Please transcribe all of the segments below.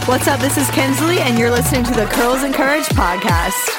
What's up? This is Kinsley, and you're listening to the Curls and Courage podcast.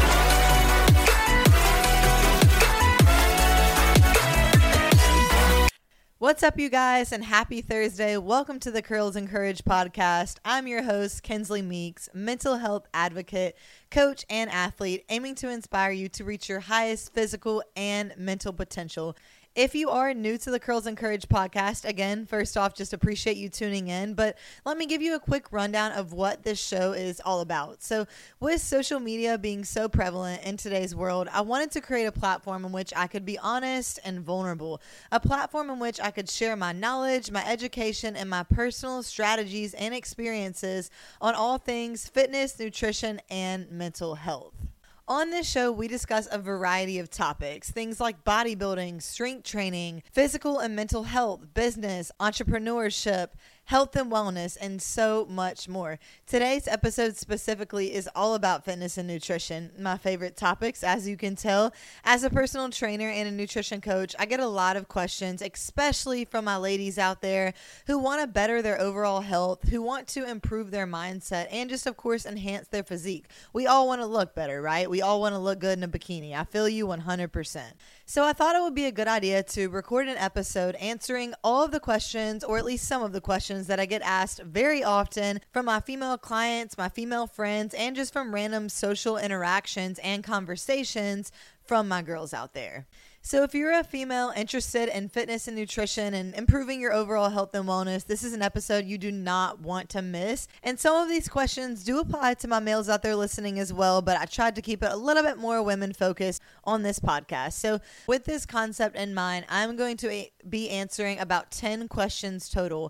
What's up, you guys, and happy Thursday. Welcome to the Curls and Courage podcast. I'm your host, Kinsley Meeks, mental health advocate, coach, and athlete, aiming to inspire you to reach your highest physical and mental potential. If you are new to the Curls and Courage podcast, again, first off, just appreciate you tuning in, but let me give you a quick rundown of what this show is all about. So with social media being so prevalent in today's world, I wanted to create a platform in which I could be honest and vulnerable, a platform in which I could share my knowledge, my education, and my personal strategies and experiences on all things fitness, nutrition, and mental health. On this show, we discuss a variety of topics, things like bodybuilding, strength training, physical and mental health, business, entrepreneurship, health and wellness, and so much more. Today's episode specifically is all about fitness and nutrition, my favorite topics, as you can tell. As a personal trainer and a nutrition coach, I get a lot of questions, especially from my ladies out there who want to better their overall health, who want to improve their mindset, and just, of course, enhance their physique. We all want to look better, right? We all want to look good in a bikini. I feel you 100%. So I thought it would be a good idea to record an episode answering all of the questions, or at least some of the questions that I get asked very often from my female clients, my female friends, and just from random social interactions and conversations from my girls out there. So if you're a female interested in fitness and nutrition and improving your overall health and wellness, this is an episode you do not want to miss. And some of these questions do apply to my males out there listening as well, but I tried to keep it a little bit more women focused on this podcast. So with this concept in mind, I'm going to be answering about 10 questions total,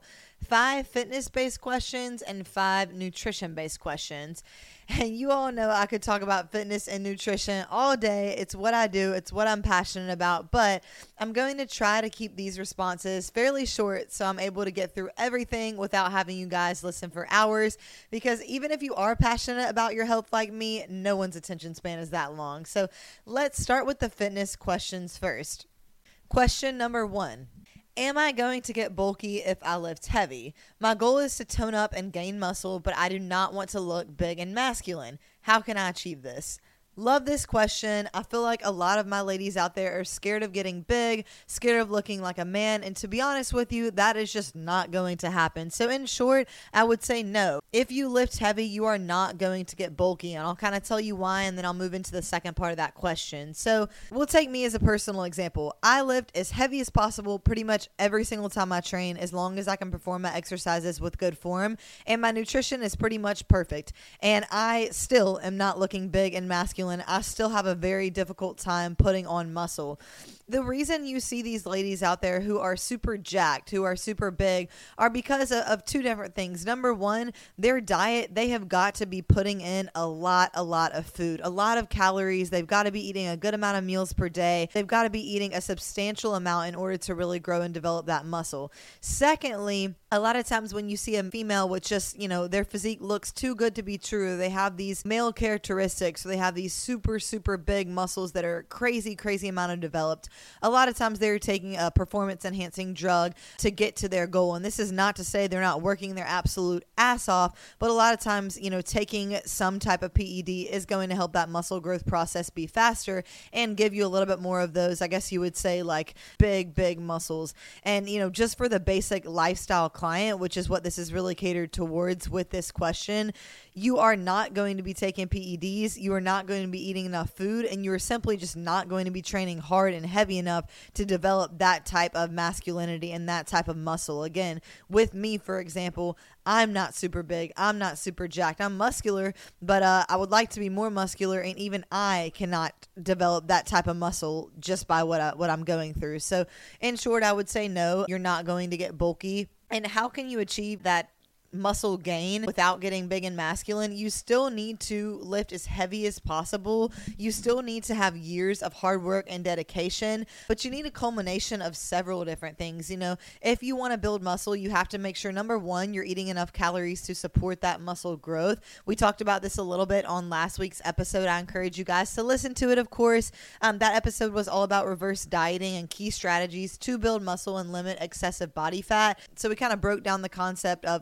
5 fitness-based questions and 5 nutrition-based questions. And you all know I could talk about fitness and nutrition all day. It's what I do. It's what I'm passionate about. But I'm going to try to keep these responses fairly short so I'm able to get through everything without having you guys listen for hours. Because even if you are passionate about your health like me, no one's attention span is that long. So let's start with the fitness questions first. Question number 1. Am I going to get bulky if I lift heavy? My goal is to tone up and gain muscle, but I do not want to look big and masculine. How can I achieve this? Love this question. I feel like a lot of my ladies out there are scared of getting big, scared of looking like a man. And to be honest with you, that is just not going to happen. So in short, I would say no. If you lift heavy, you are not going to get bulky. And I'll kind of tell you why, and then I'll move into the second part of that question. So we'll take me as a personal example. I lift as heavy as possible pretty much every single time I train, as long as I can perform my exercises with good form. And my nutrition is pretty much perfect. And I still am not looking big and masculine. I still have a very difficult time putting on muscle. The reason you see these ladies out there who are super jacked, who are super big, are because of 2 different things. Number 1, their diet, they have got to be putting in a lot of food, a lot of calories. They've got to be eating a good amount of meals per day. They've got to be eating a substantial amount in order to really grow and develop that muscle. Secondly, a lot of times when you see a female with just, their physique looks too good to be true, they have these male characteristics, so they have these super big muscles that are crazy amount of developed. A lot of times they're taking a performance enhancing drug to get to their goal. And this is not to say they're not working their absolute ass off, but a lot of times, taking some type of PED is going to help that muscle growth process be faster and give you a little bit more of those, I guess you would say, like big muscles. And, just for the basic lifestyle client, which is what this is really catered towards with this question, you are not going to be taking PEDs. You are not going to be eating enough food, and you're simply just not going to be training hard and heavy enough to develop that type of masculinity and that type of muscle. Again, with me, for example, I'm not super big. I'm not super jacked. I'm muscular, but I would like to be more muscular, and even I cannot develop that type of muscle just by what I'm going through. So in short, I would say no, you're not going to get bulky. And how can you achieve that muscle gain without getting big and masculine? You still need to lift as heavy as possible. You still need to have years of hard work and dedication, but you need a culmination of several different things. If you want to build muscle, you have to make sure, number 1, you're eating enough calories to support that muscle growth. We talked about this a little bit on last week's episode. I encourage you guys to listen to it, of course. That episode was all about reverse dieting and key strategies to build muscle and limit excessive body fat. So we kind of broke down the concept of caloric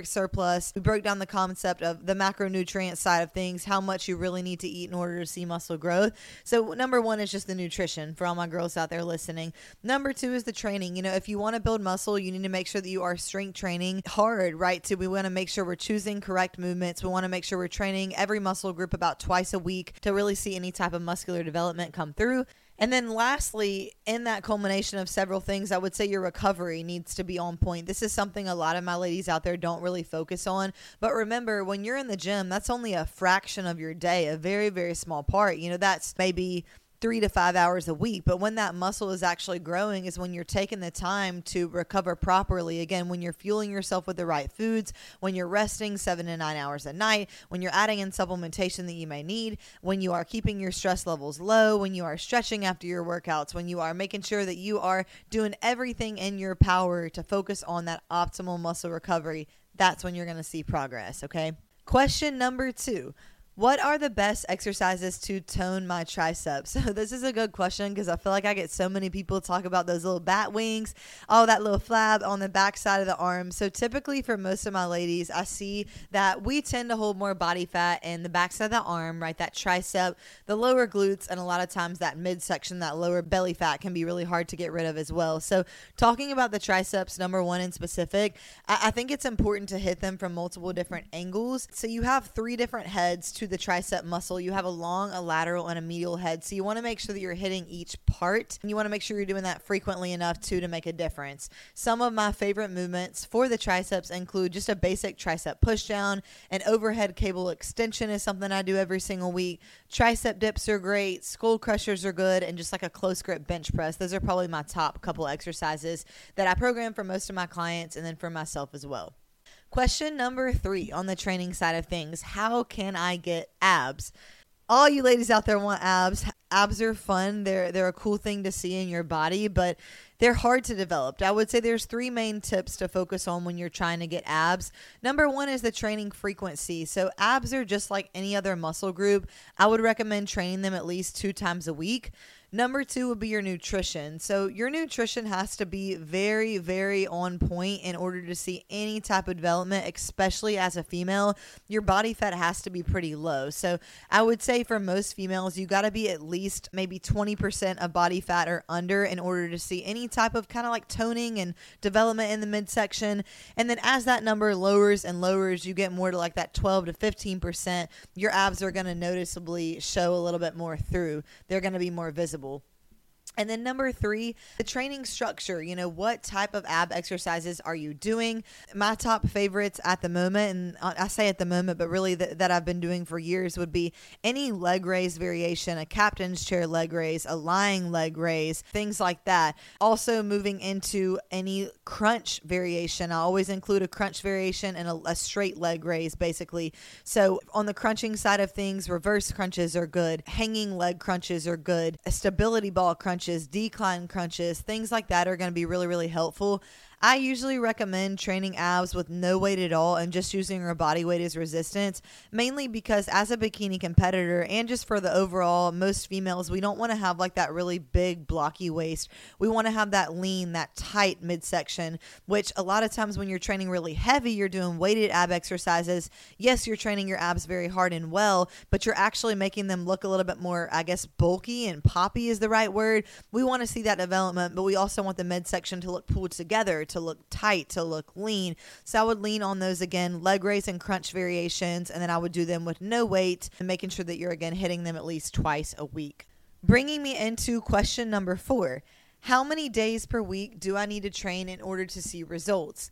caloric surplus. We broke down the concept of the macronutrient side of things, how much you really need to eat in order to see muscle growth. So number one is just the nutrition for all my girls out there listening. Number two is the training. If you want to build muscle, you need to make sure that you are strength training hard, right? So we want to make sure we're choosing correct movements. We want to make sure we're training every muscle group about twice a week to really see any type of muscular development come through. And then lastly, in that culmination of several things, I would say your recovery needs to be on point. This is something a lot of my ladies out there don't really focus on. But remember, when you're in the gym, that's only a fraction of your day, a very, very small part. That's maybe 3 to 5 hours a week. But when that muscle is actually growing is when you're taking the time to recover properly. Again, when you're fueling yourself with the right foods, when you're resting 7 to 9 hours a night, when you're adding in supplementation that you may need, when you are keeping your stress levels low, when you are stretching after your workouts, when you are making sure that you are doing everything in your power to focus on that optimal muscle recovery, that's when you're going to see progress. Okay. Question number 2. What are the best exercises to tone my triceps? So this is a good question because I feel like I get so many people talk about those little bat wings, that little flab on the back side of the arm. So typically for most of my ladies, I see that we tend to hold more body fat in the back side of the arm, right? That tricep, the lower glutes, and a lot of times that midsection, that lower belly fat can be really hard to get rid of as well. So talking about the triceps, number one in specific, I think it's important to hit them from multiple different angles. So you have 3 different heads to the tricep muscle. You have a long, a lateral, and a medial head. So you want to make sure that you're hitting each part, and you want to make sure you're doing that frequently enough to make a difference. Some of my favorite movements for the triceps include just a basic tricep push down. An overhead cable extension is something I do every single week. Tricep dips are great. Skull crushers are good, and just like a close grip bench press. Those are probably my top couple exercises that I program for most of my clients and then for myself as well. Question number 3 on the training side of things. How can I get abs? All you ladies out there want abs. Abs are fun. They're a cool thing to see in your body, but they're hard to develop. I would say there's 3 main tips to focus on when you're trying to get abs. Number 1 is the training frequency. So abs are just like any other muscle group. I would recommend training them at least 2 times a week. Number 2 would be your nutrition. So your nutrition has to be very, very on point in order to see any type of development, especially as a female. Your body fat has to be pretty low. So I would say for most females, you got to be at least maybe 20% of body fat or under in order to see any type of kind of like toning and development in the midsection. And then as that number lowers and lowers, you get more to like that 12 to 15%. Your abs are going to noticeably show a little bit more through. They're going to be more visible. And then number 3, the training structure. What type of ab exercises are you doing? My top favorites at the moment, and I say at the moment, but really that I've been doing for years, would be any leg raise variation, a captain's chair leg raise, a lying leg raise, things like that. Also moving into any crunch variation. I always include a crunch variation and a straight leg raise, basically. So on the crunching side of things, reverse crunches are good. Hanging leg crunches are good. A stability ball crunch, decline crunches, things like that are going to be really, really helpful. I usually recommend training abs with no weight at all and just using your body weight as resistance, mainly because as a bikini competitor and just for the overall, most females, we don't want to have like that really big blocky waist. We want to have that lean, that tight midsection, which a lot of times when you're training really heavy, you're doing weighted ab exercises. Yes, you're training your abs very hard and well, but you're actually making them look a little bit more, I guess, bulky and poppy is the right word. We want to see that development, but we also want the midsection to look pulled together, to look tight, to look lean. So I would lean on those again, leg raise and crunch variations, and then I would do them with no weight and making sure that you're again hitting them at least twice a week. Bringing me into question number 4. How many days per week do I need to train in order to see results?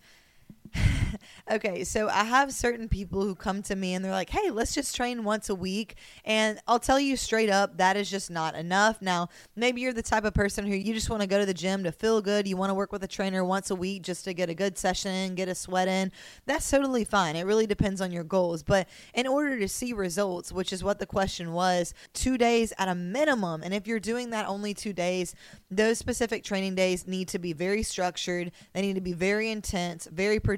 Okay, so I have certain people who come to me and they're like, hey, let's just train once a week. And I'll tell you straight up, that is just not enough. Now, maybe you're the type of person who you just want to go to the gym to feel good. You want to work with a trainer once a week just to get a good session in, get a sweat in. That's totally fine. It really depends on your goals. But in order to see results, which is what the question was, 2 days at a minimum. And if you're doing that only 2 days, those specific training days need to be very structured. They need to be very intense, very productive,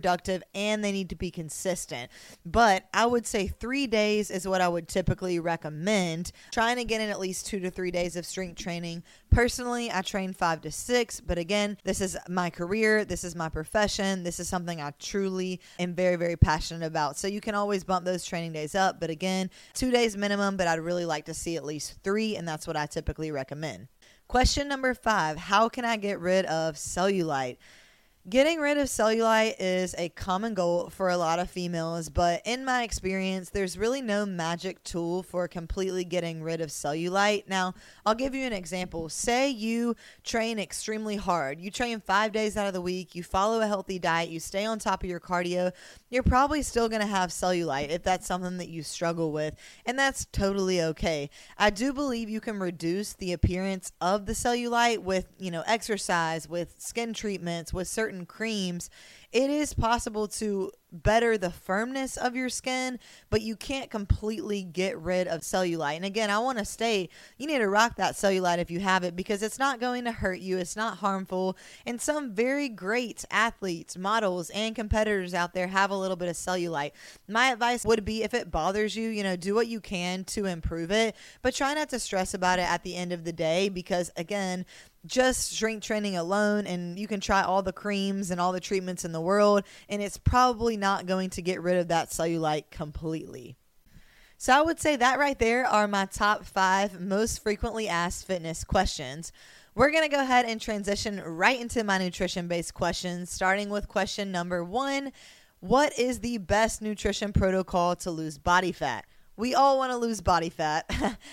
and they need to be consistent. But I would say 3 days is what I would typically recommend. Trying to get in at least 2 to 3 days of strength training. Personally, I train 5 to 6, but again, this is my career, this is my profession, this is something I truly am very, very passionate about. So you can always bump those training days up, but again, 2 days minimum, but I'd really like to see at least 3, and that's what I typically recommend. Question number 5, how can I get rid of cellulite? Getting rid of cellulite is a common goal for a lot of females, but in my experience, there's really no magic tool for completely getting rid of cellulite. Now, I'll give you an example. Say you train extremely hard. You train 5 days out of the week. You follow a healthy diet. You stay on top of your cardio. You're probably still going to have cellulite if that's something that you struggle with, and that's totally okay. I do believe you can reduce the appearance of the cellulite with, exercise, with skin treatments, with certain creams. It is possible to better the firmness of your skin, but you can't completely get rid of cellulite. And again, I want to state, you need to rock that cellulite if you have it, because it's not going to hurt you. It's not harmful. And some very great athletes, models, and competitors out there have a little bit of cellulite. My advice would be, if it bothers you, do what you can to improve it, but try not to stress about it at the end of the day, because again, just strength training alone, and you can try all the creams and all the treatments in the world, and it's probably not going to get rid of that cellulite completely. So I would say that right there are my top 5 most frequently asked fitness questions. We're going to go ahead and transition right into my nutrition-based questions, starting with question number 1. What is the best nutrition protocol to lose body fat? We all want to lose body fat.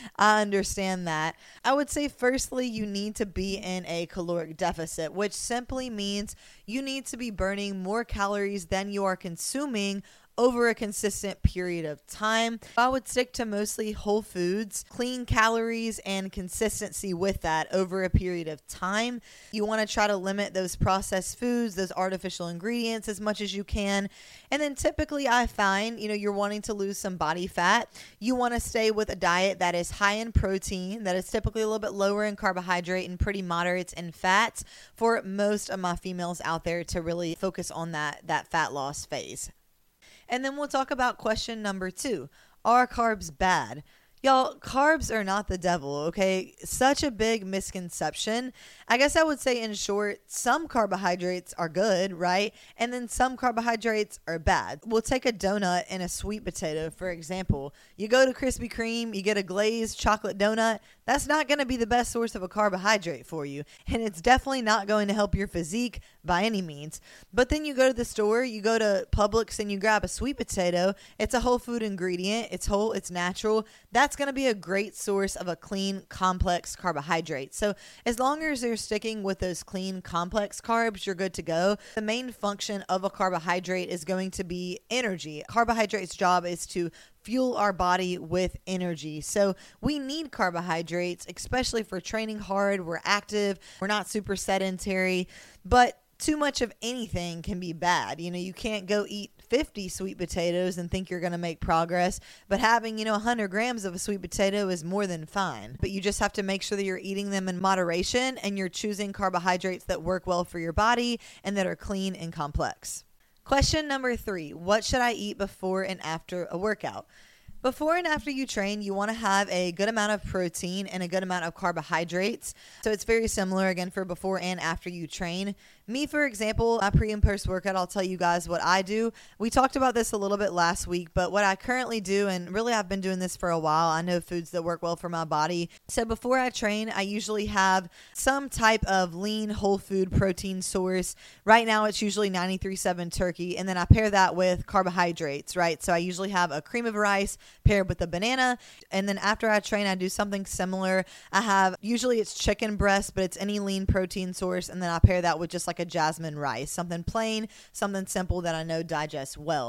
I understand that. I would say firstly, you need to be in a caloric deficit, which simply means you need to be burning more calories than you are consuming over a consistent period of time. I would stick to mostly whole foods, clean calories, and consistency with that over a period of time. You want to try to limit those processed foods, those artificial ingredients as much as you can. And then typically I find, you're wanting to lose some body fat. You want to stay with a diet that is high in protein, that is typically a little bit lower in carbohydrate and pretty moderate in fats for most of my females out there to really focus on that fat loss phase. And then we'll talk about question number 2. Are carbs bad? Y'all, carbs are not the devil, okay? Such a big misconception. I guess I would say, in short, some carbohydrates are good, right? And then some carbohydrates are bad. We'll take a donut and a sweet potato, for example. You go to Krispy Kreme, you get a glazed chocolate donut. That's not going to be the best source of a carbohydrate for you. And it's definitely not going to help your physique by any means. But then you go to the store, you go to Publix and you grab a sweet potato. It's a whole food ingredient. It's whole, it's natural. That's going to be a great source of a clean, complex carbohydrate. So as long as you're sticking with those clean, complex carbs, you're good to go. The main function of a carbohydrate is going to be energy. Carbohydrate's job is to fuel our body with energy. So we need carbohydrates, especially for training hard. We're active. We're not super sedentary, but too much of anything can be bad. You can't go eat 50 sweet potatoes and think you're going to make progress, but having, 100 grams of a sweet potato is more than fine. But you just have to make sure that you're eating them in moderation and you're choosing carbohydrates that work well for your body and that are clean and complex. Question number 3, what should I eat before and after a workout? Before and after you train, you want to have a good amount of protein and a good amount of carbohydrates. So it's very similar, again, for before and after you train. Me, for example, my pre and post workout, I'll tell you guys what I do. We talked about this a little bit last week, but what I currently do, and really I've been doing this for a while, I know foods that work well for my body. So before I train, I usually have some type of lean whole food protein source. Right now it's usually 93.7 turkey, and then I pair that with carbohydrates, right? So I usually have a cream of rice paired with a banana, and then after I train, I do something similar. I have, usually it's chicken breast, but it's any lean protein source, and then I pair that with just like a jasmine rice, something plain, something simple that I know digests well.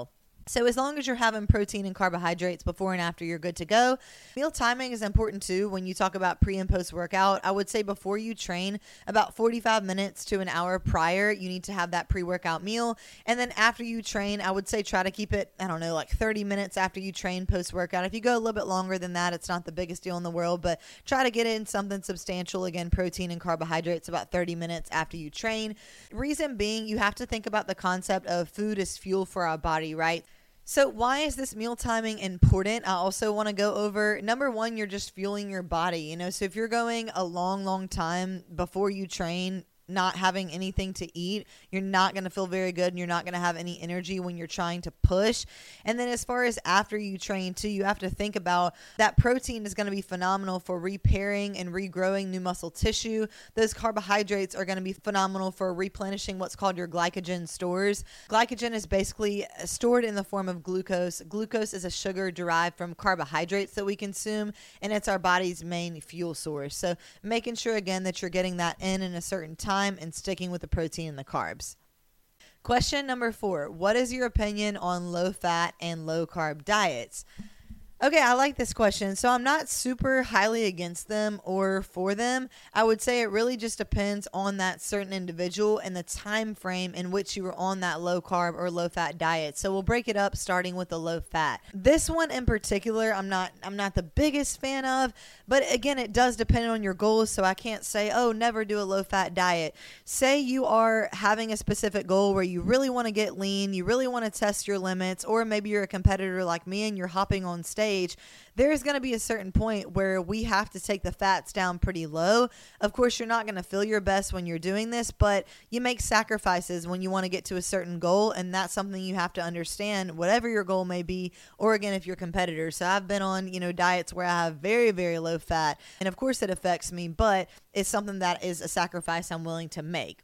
So as long as you're having protein and carbohydrates before and after, you're good to go. Meal timing is important too when you talk about pre and post workout. I would say before you train, about 45 minutes to an hour prior, you need to have that pre-workout meal. And then after you train, I would say try to keep it, like 30 minutes after you train post-workout. If you go a little bit longer than that, it's not the biggest deal in the world, but try to get in something substantial. Again, protein and carbohydrates about 30 minutes after you train. Reason being, you have to think about the concept of food as fuel for our body, right? So why is this meal timing important? I also want to go over, number one, you're just fueling your body. So if you're going a long, long time before you train, not having anything to eat, you're not going to feel very good and you're not going to have any energy when you're trying to push. And then as far as after you train too, you have to think about that protein is going to be phenomenal for repairing and regrowing new muscle tissue. Those carbohydrates are going to be phenomenal for replenishing what's called your glycogen stores. Glycogen is basically stored in the form of glucose. Glucose is a sugar derived from carbohydrates that we consume, and it's our body's main fuel source. So making sure again that you're getting that in a certain time and sticking with the protein and the carbs. Question number 4. What is your opinion on low fat and low carb diets? Okay, I like this question. So I'm not super highly against them or for them. I would say it really just depends on that certain individual and the time frame in which you were on that low carb or low fat diet. So we'll break it up starting with the low fat. This one in particular, I'm not the biggest fan of, but again, it does depend on your goals. So I can't say, never do a low fat diet. Say you are having a specific goal where you really want to get lean, you really want to test your limits, or maybe you're a competitor like me and you're hopping on stage. There's going to be a certain point where we have to take the fats down pretty low. Of course, you're not going to feel your best when you're doing this, but you make sacrifices when you want to get to a certain goal, and that's something you have to understand, whatever your goal may be, or again, if you're a competitor. So I've been on, diets where I have very, very low fat, and of course it affects me, but it's something that is a sacrifice I'm willing to make.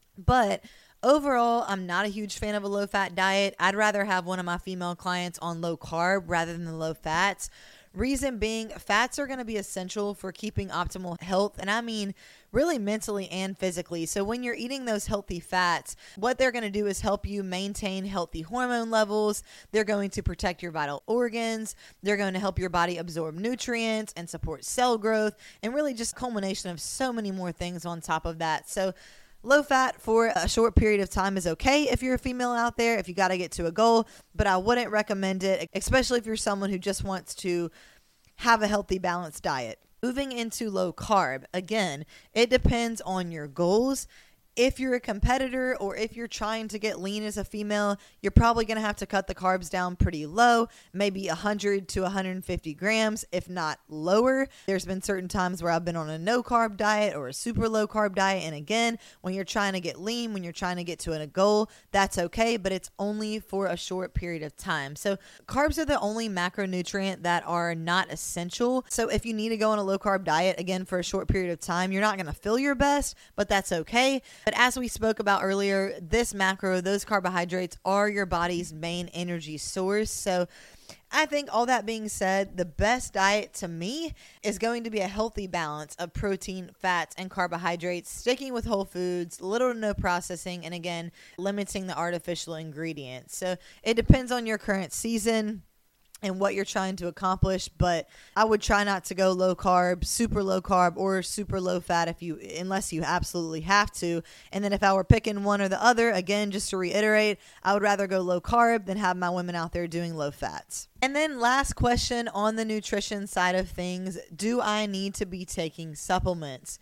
But overall, I'm not a huge fan of a low-fat diet. I'd rather have one of my female clients on low carb rather than the low fats. Reason being, fats are going to be essential for keeping optimal health, and I mean really mentally and physically. So when you're eating those healthy fats, what they're going to do is help you maintain healthy hormone levels. They're going to protect your vital organs. They're going to help your body absorb nutrients and support cell growth, and really just culmination of so many more things on top of that. So low fat for a short period of time is okay if you're a female out there, if you got to get to a goal, but I wouldn't recommend it, especially if you're someone who just wants to have a healthy, balanced diet. Moving into low carb, again, it depends on your goals. If you're a competitor or if you're trying to get lean as a female, you're probably going to have to cut the carbs down pretty low, maybe 100 to 150 grams, if not lower. There's been certain times where I've been on a no carb diet or a super low carb diet. And again, when you're trying to get lean, when you're trying to get to a goal, that's okay, but it's only for a short period of time. So carbs are the only macronutrient that are not essential. So if you need to go on a low carb diet, again, for a short period of time, you're not going to feel your best, but that's okay. But as we spoke about earlier, this macro, those carbohydrates are your body's main energy source. So I think all that being said, the best diet to me is going to be a healthy balance of protein, fats, and carbohydrates, sticking with whole foods, little to no processing, and again, limiting the artificial ingredients. So it depends on your current season and what you're trying to accomplish, but I would try not to go low carb, super low carb, or super low fat unless you absolutely have to. And then if I were picking one or the other, again, just to reiterate, I would rather go low carb than have my women out there doing low fats. And then last question on the nutrition side of things, do I need to be taking supplements?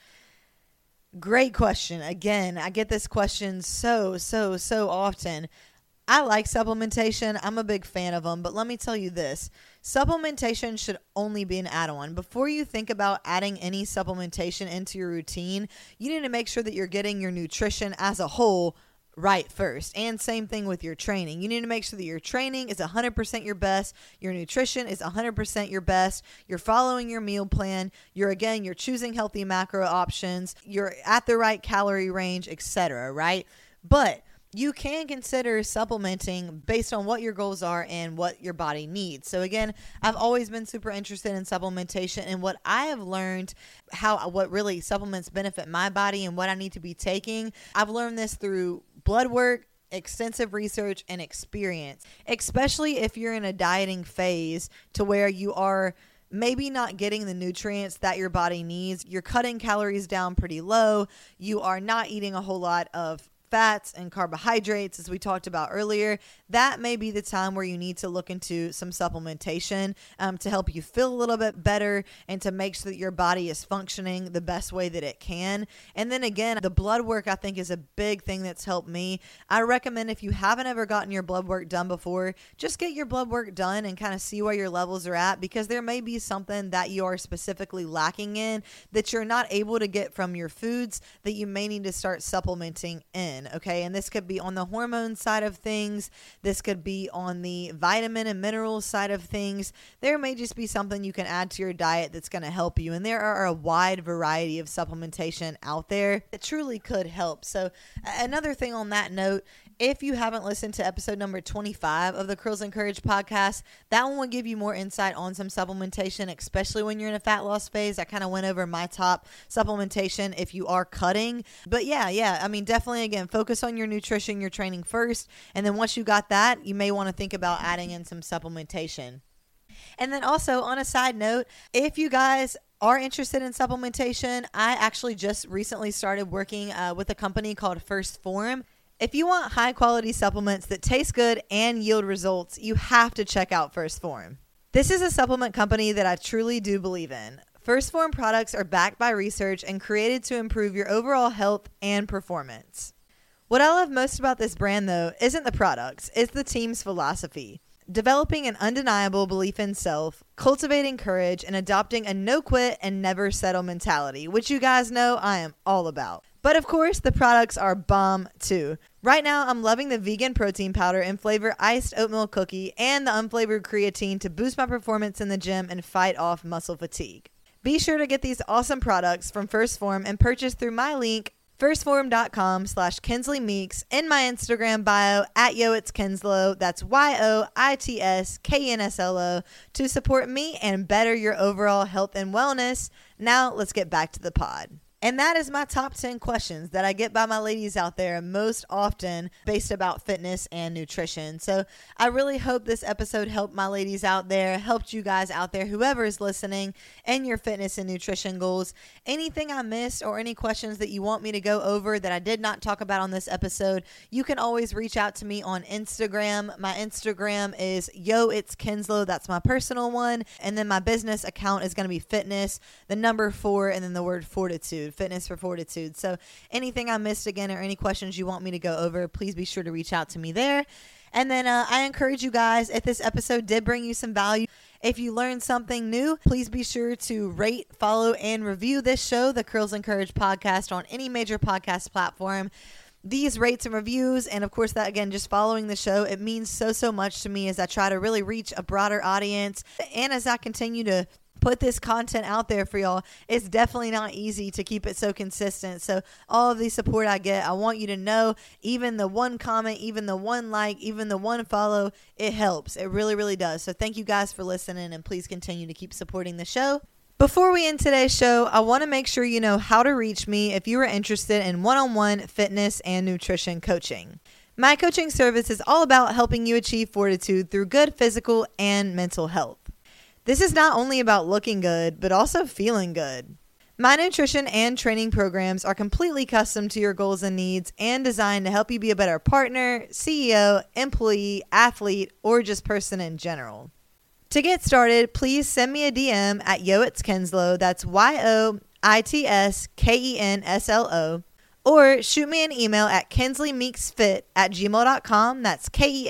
Great question. Again, I get this question so often. I like supplementation. I'm a big fan of them, but let me tell you this. Supplementation should only be an add-on. Before you think about adding any supplementation into your routine, you need to make sure that you're getting your nutrition as a whole right first. And same thing with your training. You need to make sure that your training is 100% your best. Your nutrition is 100% your best. You're following your meal plan. You're choosing healthy macro options. You're at the right calorie range, etc., right? But you can consider supplementing based on what your goals are and what your body needs. So again, I've always been super interested in supplementation, and what I have learned what really supplements benefit my body and what I need to be taking. I've learned this through blood work, extensive research and experience, especially if you're in a dieting phase to where you are maybe not getting the nutrients that your body needs. You're cutting calories down pretty low. You are not eating a whole lot of fats and carbohydrates, as we talked about earlier. That may be the time where you need to look into some supplementation to help you feel a little bit better and to make sure that your body is functioning the best way that it can. And then again, the blood work, I think, is a big thing that's helped me. I recommend, if you haven't ever gotten your blood work done before, just get your blood work done and kind of see where your levels are at, because there may be something that you are specifically lacking in that you're not able to get from your foods that you may need to start supplementing in. Okay, and this could be on the hormone side of things. This could be on the vitamin and mineral side of things. There may just be something you can add to your diet that's going to help you. And there are a wide variety of supplementation out there that truly could help. So another thing on that note, if you haven't listened to episode number 25 of the Curls and Courage podcast, that one will give you more insight on some supplementation, especially when you're in a fat loss phase. I kind of went over my top supplementation if you are cutting. But yeah, I mean, definitely, again, focus on your nutrition, your training first. And then once you got that, you may want to think about adding in some supplementation. And then also, on a side note, if you guys are interested in supplementation, I actually just recently started working with a company called 1st Phorm. If you want high quality supplements that taste good and yield results, you have to check out 1st Phorm. This is a supplement company that I truly do believe in. 1st Phorm products are backed by research and created to improve your overall health and performance. What I love most about this brand, though, isn't the products, it's the team's philosophy. Developing an undeniable belief in self, cultivating courage, and adopting a no-quit and never-settle mentality, which you guys know I am all about. But of course, the products are bomb too. Right now, I'm loving the vegan protein powder and flavor iced oatmeal cookie and the unflavored creatine to boost my performance in the gym and fight off muscle fatigue. Be sure to get these awesome products from 1st Phorm and purchase through my link, firstphorm.com/Kensley Meeks, in my Instagram bio at YoIt'sKenslow. That's YoIt'sKenslow to support me and better your overall health and wellness. Now let's get back to the pod. And that is my top 10 questions that I get by my ladies out there most often based about fitness and nutrition. So I really hope this episode helped my ladies out there, helped you guys out there, whoever is listening, and your fitness and nutrition goals. Anything I missed or any questions that you want me to go over that I did not talk about on this episode, you can always reach out to me on Instagram. My Instagram is YoIt'sKenslow. That's my personal one. And then my business account is going to be fitness, the number 4, and then the word fortitude. Fitness for Fortitude. So anything I missed again or any questions you want me to go over, please be sure to reach out to me there. And then I encourage you guys, if this episode did bring you some value, if you learned something new, please be sure to rate, follow, and review this show, the Curls and Courage podcast, on any major podcast platform. These rates and reviews, and of course that, again, just following the show, it means so much to me as I try to really reach a broader audience. And as I continue to put this content out there for y'all, it's definitely not easy to keep it so consistent. So all of the support I get, I want you to know, even the one comment, even the one like, even the one follow, it helps. It really does. So thank you guys for listening, and please continue to keep supporting the show. Before we end today's show, I want to make sure you know how to reach me if you are interested in one-on-one fitness and nutrition coaching. My coaching service is all about helping you achieve fortitude through good physical and mental health. This is not only about looking good, but also feeling good. My nutrition and training programs are completely custom to your goals and needs and designed to help you be a better partner, CEO, employee, athlete, or just person in general. To get started, please send me a DM at YoIt'sKenslow, that's YoIt'sKenslow, or shoot me an email at kensleymeeksfit@gmail.com. That's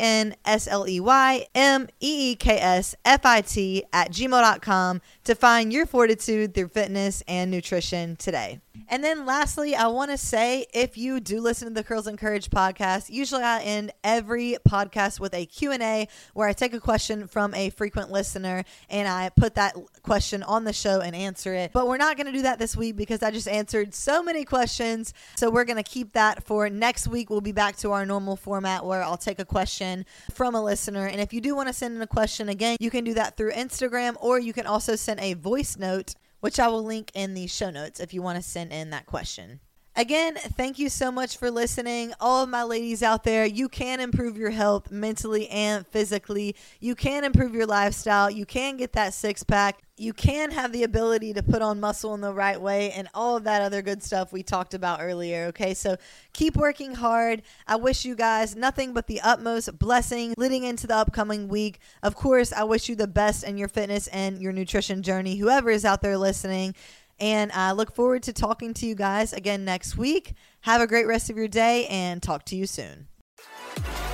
KensleyMeeksFit@gmail.com to find your fortitude through fitness and nutrition today. And then lastly, I want to say, if you do listen to the Curls and Courage podcast, usually I end every podcast with a Q&A where I take a question from a frequent listener and I put that question on the show and answer it. But we're not going to do that this week because I just answered so many questions. So we're going to keep that for next week. We'll be back to our normal format where I'll take a question from a listener. And if you do want to send in a question, again, you can do that through Instagram, or you can also send a voice note, which I will link in the show notes if you want to send in that question. Again, thank you so much for listening. All of my ladies out there, you can improve your health mentally and physically. You can improve your lifestyle. You can get that six pack. You can have the ability to put on muscle in the right way and all of that other good stuff we talked about earlier. Okay, so keep working hard. I wish you guys nothing but the utmost blessing leading into the upcoming week. Of course, I wish you the best in your fitness and your nutrition journey, whoever is out there listening. And I look forward to talking to you guys again next week. Have a great rest of your day and talk to you soon.